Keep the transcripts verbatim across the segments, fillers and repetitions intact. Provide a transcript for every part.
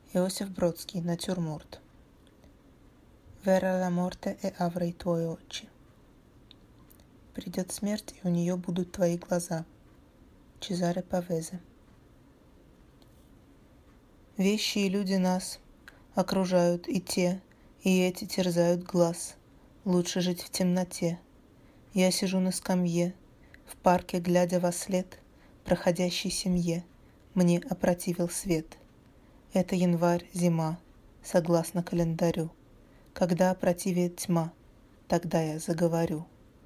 Иосиф Бродский, натюрморт. Vera la morte e avrai tuoi occhi. Придет смерть, и у нее будут твои глаза. Чезаре Павезе. Вещи и люди нас окружают, и те, и эти терзают глаз. Лучше жить в темноте. Я сижу на скамье, в парке, глядя во след проходящей семье. Мне опротивил свет. Это январь, зима, согласно календарю. Когда опротивит тьма, тогда я заговорю.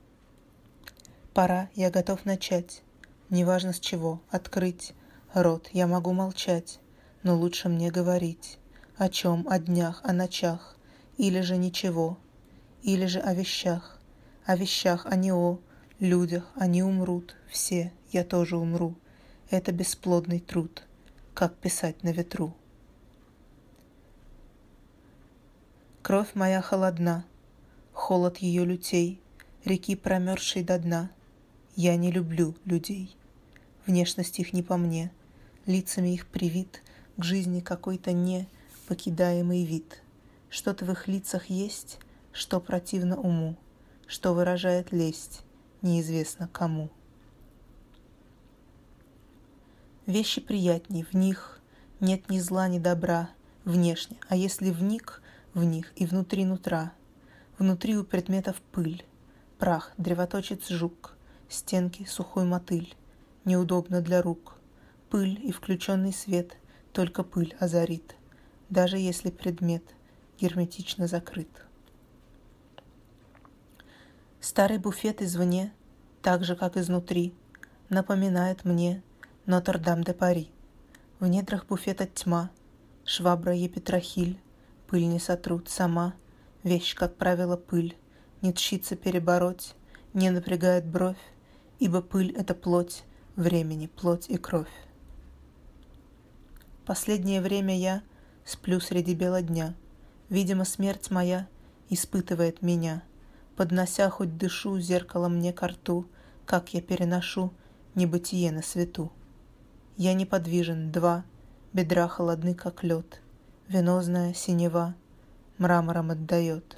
Пора, я готов начать. Неважно с чего, открыть рот, я могу молчать, но лучше мне говорить. О чем, о днях, о ночах, или же ничего, или же о вещах. О вещах, а не о людях, они умрут, все, я тоже умру. Это бесплодный труд, как писать на ветру. Кровь моя холодна, холод ее лютей, реки промерзшей до дна. Я не люблю людей, внешность их не по мне, лицами их привит к жизни какой-то непокидаемый вид. Что-то в их лицах есть, что противно уму, что выражает лесть, неизвестно кому. Вещи приятней, в них нет ни зла, ни добра, внешне, а если вник в них и внутри нутра. Внутри у предметов пыль, прах, древоточец жук, стенки сухой мотыль, неудобно для рук. Пыль и включенный свет только пыль озарит, даже если предмет герметично закрыт. Старый буфет извне, так же как изнутри, напоминает мне Нотр-Дам-де-Пари. В недрах буфета тьма, швабра епитрахиль, пыль не сотрут сама, вещь, как правило, пыль, не тщится перебороть, не напрягает бровь, ибо пыль — это плоть времени, плоть и кровь. Последнее время я сплю среди бела дня, видимо, смерть моя испытывает меня, поднося хоть дышу зеркалом мне ко рту, как я переношу небытие на свету. Я неподвижен, два бедра холодны, как лед, венозная синева мрамором отдает.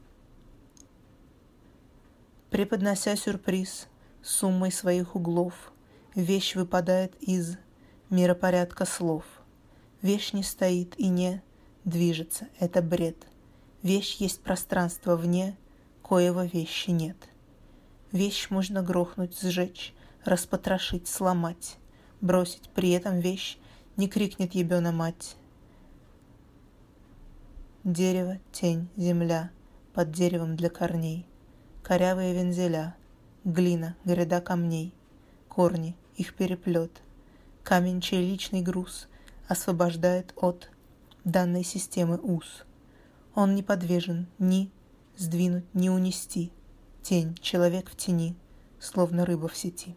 Преподнося сюрприз суммой своих углов, вещь выпадает из миропорядка слов. Вещь не стоит и не движется, это бред. Вещь есть пространство вне, коего вещи нет. Вещь можно грохнуть, сжечь, распотрошить, сломать, бросить, при этом вещь не крикнет ебена мать. Дерево, тень, земля, под деревом для корней, корявые вензеля, глина, гряда камней, корни, их переплет, камень, чей личный груз освобождает от данной системы уз. Он неподвижен, ни сдвинуть, ни унести, тень, человек в тени, словно рыба в сети.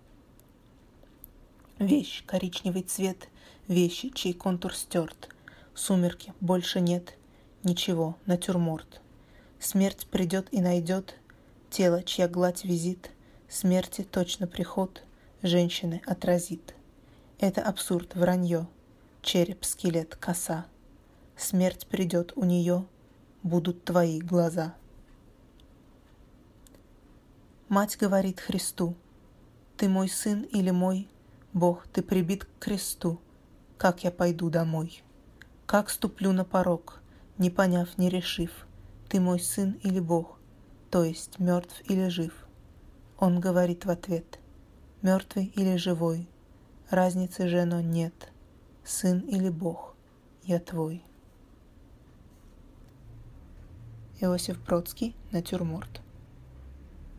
Вещь, коричневый цвет, вещи, чей контур стерт, сумерки, больше нет ничего, натюрморт. Смерть придет и найдет тело, чья гладь визит, смерти точно приход женщины отразит. Это абсурд, вранье, череп, скелет, коса. Смерть придет, у нее будут твои глаза. Мать говорит Христу: ты мой сын или мой Бог, ты прибит к кресту, как я пойду домой? Как ступлю на порог, не поняв, не решив, ты мой сын или Бог, то есть мертв или жив? Он говорит в ответ: мертвый или живой, разницы же но нет, сын или Бог, я твой. Иосиф Бродский, натюрморт.